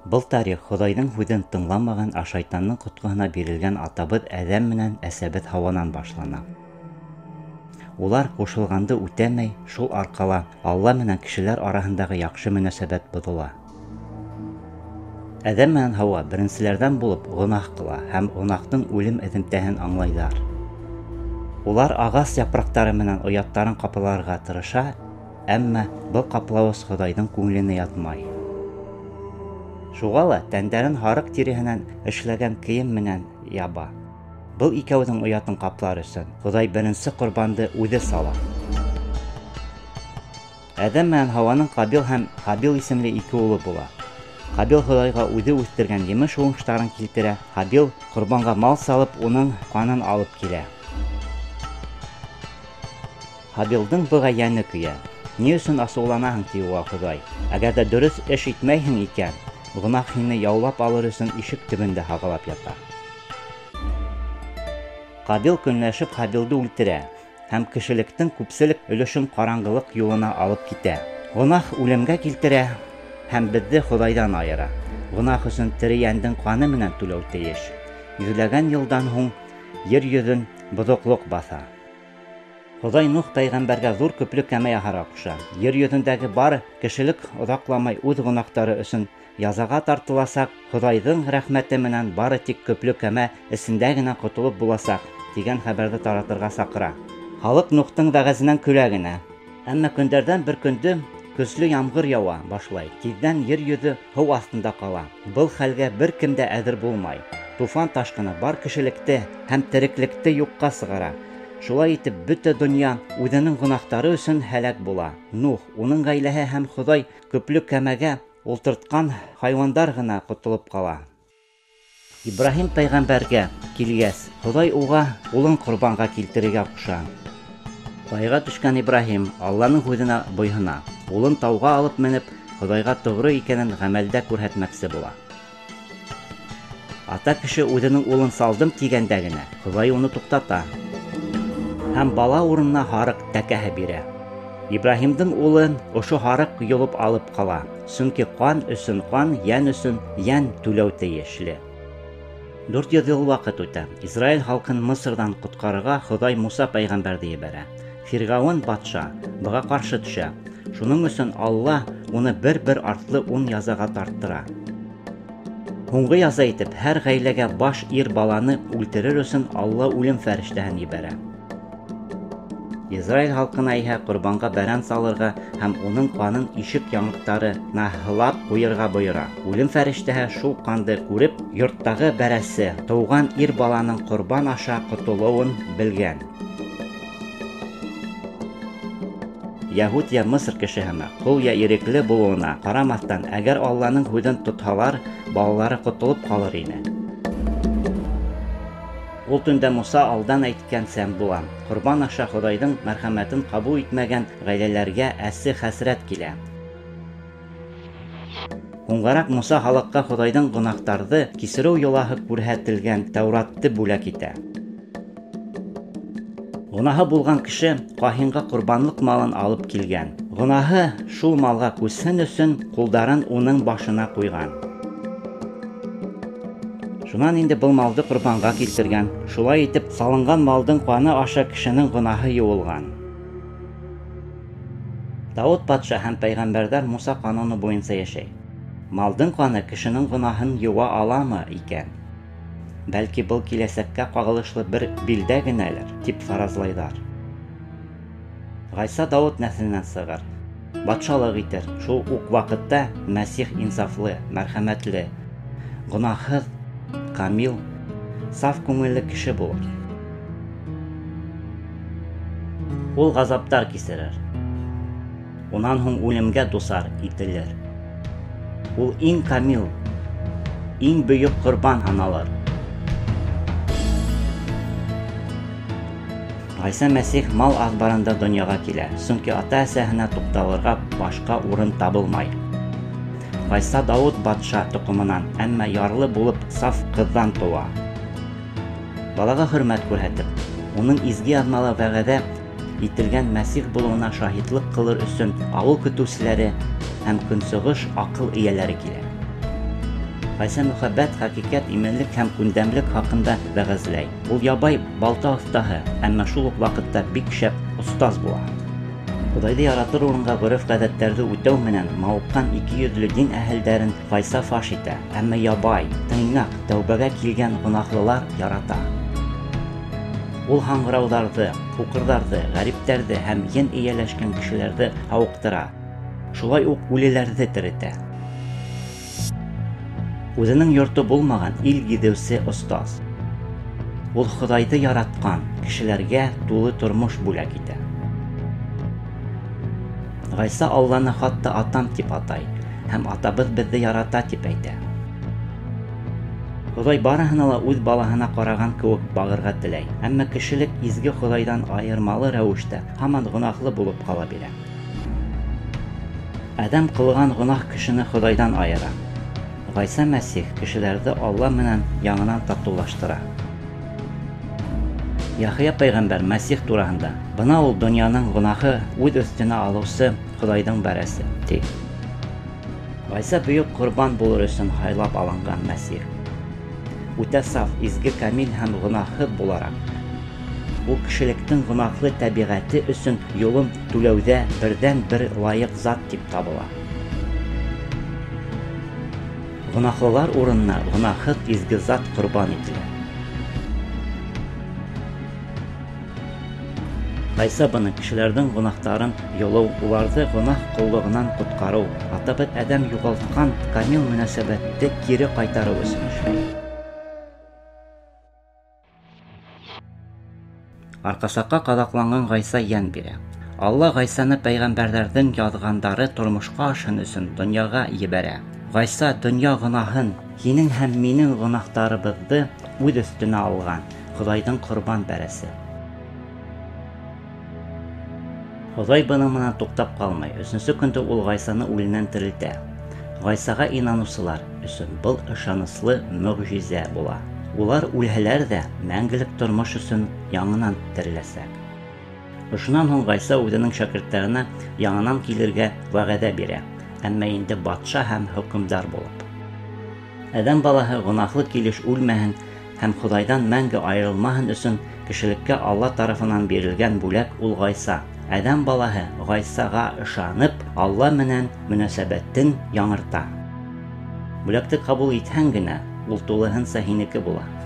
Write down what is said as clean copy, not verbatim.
Был тарих Хоҙайҙың һүҙен тыңламаған, ә шайтандың ҡотҡоһона бирелгән атабыҙ Әҙәм менән әсәбеҙ Һауанан башлана. Улар ҡушылғанды үтәмәй, шул арҡала Алла менән кешеләр араһындағы яҡшы мөнәсәбәт боҙола. Әҙәм менән Һауа беренселәрҙән булып гонаһ ҡыла һәм гонаһтың үлем эҙемтәһен аңлайҙар. Улар ағас япраҡтары менән ояттарын ҡапларға тырыша, әммә был ҡаплауыс Хоҙайҙың күңеленә ятмай. Шуға ла тәндәрен һарыҡ тиреһенән эшләгән кейем менән яба. Был икәүҙең оятын ҡаплар өсөн Хоҙай беренсе ҡорбанды үҙе сала. Әҙәм менән Һауаның Ҡабил һәм Хабил исемле ике улы була. Ҡабил Хоҙайға үҙе үҫтергән емеш уңыштарын килтерә, Хабил ҡорбанға мал салып, уның ҡанын алып килә. Хабилдың быға йәне көйә. Ни өсөн асыуланаһың, ти уға Хоҙай? Әгәр дә дөрөҫ эш итмәйһең икән, гонаһ һине яулап алыр өсөн ишек төбөндә һағалап ята. Ҡабил көнләшеп Хабилды үлтерә һәм кешелектең күпселек өлөшөн ҡараңғылыҡ юлына алып китә. Гонаһ үлемгә килтерә һәм беҙҙе Хоҙайҙан айыра. Гонаһ өсөн тере йәндең ҡаны менән түләү тейеш. Йөҙләгән йылдан һуң ер йөҙөн боҙоҡлоҡ баҫа. Хоҙай Нух пәйғәмбәргә ҙур көплө кәмә яһарға ҡуша. Ер йөҙөндәге бары кешелек оҙаҡламай үҙ гонаһтары өсөн язаға тартыласаҡ, Хоҙайҙың рәхмәте менән бары тик көплө кәмә эсендә генә ҡотолоп буласаҡ, тигән хәбәрҙе таратырға саҡыра. Халыҡ Нухтың вәғәзенән көлә генә. Әммә көндәрҙән бер көндө көслө ямғыр яуа башлай. Тиҙҙән ер йөҙө һыу аҫтында ҡала. Был хәлгә бер кем дә әҙер булмай. Туфан ташҡыны бар кешелекте һәм тереклекте юҡҡа сығара. Шулай итеп, бөтә донъя үҙенең гонаһтары өсөн һәләк була. Нух, уның ғаиләһе һәм Хоҙай көплө кәмәгә ултыртҡан хайуандар ғына ҡотолоп ҡала. Ибраһим пәйғәмбәргә килгәс, Хоҙай уға улын ҡорбанға килтерергә ҡуша. Ҡайға төшкән Ибраһим Алланың һүҙенә буйһона. Улын тауға алып менеп, Хоҙайға тоғро икәнен ғәмәлдә күрһәтмәксе була. Ата кеше үҙенең улын салдым тигәндә генә, Хоҙай уны туҡтата һәм бала урынына һарыҡ тәкәһе бирә. Ибраһимдың улын ошо һарыҡ йолоп алып ҡала. Сөнки ҡан өсөн ҡан, йән өсөн йән түләү тейешле. 400 йыл ваҡыт үтә. Израиль халҡын Мысырҙан ҡотҡарырға Хоҙай Муса пәйғәмбәрҙе ебәрә. Фирғауын батша быға ҡаршы төшә. Шуның өсөн Алла уны бер-бер артлы 10 язаға тарттыра. Һуңғы яза итеп, һәр ғаиләгә баш ир баланы үлтерер өсөн Алла үлем фәрештәһен ебәрә. Израиль халҡына иһә ҡорбанға бәрән салырға һәм уның ҡанын ишек яңаҡтарына һылап ҡуйырға бойора. Үлем фәрештәһе шул ҡанды күреп, йорттағы бәрәсе, тыуған ир баланың ҡорбан аша ҡотолоуын белгән. Яһуд я Мысыр кешеһенә, ҡол я ирекле булыуына ҡарамаҫтан, әгәр Алланың һүҙен тотһалар, балалары ҡотолоп ҡалыр ине. Ул төндә Муса алдан әйткән сәм була. Ҡорбан аша Хоҙайҙың мәрхәмәтен ҡабул итмәгән ғаиләләргә әсе хәсрәт килә. Һуңғараҡ Муса халыҡҡа Хоҙайҙың гонаһтарҙы кисереү йолаһы күрһәтелгән Тәүратты бүләк итә. Гонаһы булған кеше ҡаһинға ҡорбанлыҡ малын алып килгән. Гонаһы шул малға күсһен өсөн ҡулдарын уның башына ҡуйған. Шунан инде был малды ҡорбанға килтергән. Шулай итеп, салынған малдың ҡаны аша кешенең гонаһы йыуылған. Дауд патша һәм пәйғәмбәрҙәр Муса ҡануны буйынса йәшәй. Малдың ҡаны кешенең гонаһын йыуа аламы икән? Бәлки, был киләсәккә ҡағылышлы бер билдә генәлер, тип фаразлайҙар. Ғайса Дауд нәҫеленән сығыр. Батшалыҡ итер. Шул уҡ ваҡытта Мәсих инсафлы, мәрхәмәтле, гонаһһыҙ, камил, саф күңелле кеше булыр. Ул ғазаптар кисерер. Унан һуң үлемгә дусар ителер. Ул иң камил, иң бөйөк ҡорбан һаналыр. Ғайса Мәсих мал аҙбарында донъяға килә, сөнки ата-әсәһенә туҡталырға башҡа урын табылмай. Ғайса Дауд батша тоҡомонан, әммә ярлы булып саф ҡыҙҙан тыуа. Балаға хөрмәт күрһәтеп, уның изге яҙмалы вәғәҙә ителгән Мәсих булыуына шаһитлыҡ ҡылыр өсөн ауыл көтөүселәре һәм көнсығыш аҡыл эйәләре килә. Гайса мөхәббәт, хакыйкать, именлек һәм күндәмлек хакында вәгазьләй. Ул ябай балта остаһы, әмма шул ук вакытта бик шәп остаз була. Худайды яратыр урынга гореф-гадәттәрҙе үтәү менән мауыккан ике йөҙлө дин әһелдәрен Гайса фаш итә, әммә ябай, тыйнаҡ, тәүбәгә килгән гонаһлылар ярата. Ул һаңғырауҙарҙы, һуҡырҙарҙы, ғәриптәрҙе һәм йән эйәләшкән кешеләрҙе һауыҡтыра. Шулай уҡ үлеләрҙе теретә. Үҙенең йорто булмаған ил гиҙеүсе остаз. Ул Хоҙайды яратҡан кешеләргә тулы тормош бүләк итә. Гайса Алланы хатта атам тип атай, һәм атабыҙ беҙҙе ярата тип әйтә. Хоҙай барыһына ла үҙ балаһына ҡараған кеүек бағырға теләй, әммә кешелек изге Хоҙайҙан айырмалы рәүештә һаман гонаһлы булып ҡала бирә. Әҙәм ҡылған гонаһ кешене Хоҙайҙан айыра. Гайса Мәсих кешеләрҙе Алла менән яңынан татыулаштыра. Яхия пәйғәмбәр Мәсих тураһында: «Бына ул донъяның гонаһы үҙ өҫтөнә алыусы Хоҙайҙың бәрәсе», ти. Гайса бөйөк ҡорбан булыр өсөн һайлап алынған Мәсих. Үтә саф, изге, камил һәм гонаһһыҙ булараҡ. Ул кешелектең гонаһлы тәбиғәте өсөн юлын түләүҙә берҙән-бер лайыҡ зат тип табыла. Гонаһлылар урынына гонаһһыҙ изге зат ҡорбан ителә. Гайса быны кешеләрҙең гонаһтарын йолоу, уларҙы гонаһ ҡоллоғонан ҡотҡарыу, атабыҙ әҙәм юғалтҡан камил мөнәсәбәтте кире ҡайтарыу өсөн эшләй. Арҡасаҡҡа ҡаҙаҡланған Гайса йән бирә. Алла Гайсаны пәйғәмбәрҙәрҙең яҙғандары тормошҡа ашһын өсөн донъяға ебәрә. Гайса донъя гонаһын, һинең һәм минең гонаһтарыбыҙҙы үҙ өҫтөнә алған Хоҙайҙың ҡорбан бәрәсе. Хоҙай бының менән туҡтап ҡалмай. 3-нче көндө ул Гайсаны үленән терелтә. Гайсаға инаныусылар өсөн был ышаныслы мөғжизә була. Улар үлһәләр ҙә мәңгелек тормош өсөн яңынан тереләсәк. Ошонан һуң Гайса үҙенең шәкерттәренә яңынан килергә вәғәҙә бирә, әммә инде батша һәм хөкөмдар булып. Әҙәм балаһы гонаһлы килеш үлмәһен һәм Хоҙайҙан мәңге айырылмаһын өсөн кешелеккә Алла тарафынан бирелгән бүләк ул Гайса. Әҙәм балаһы Гайсаға ышанып, Алла менән мөнәсәбәтен яңырта. Бүләкте ҡабул итһәң генә, ул тулыһынса һинеке була.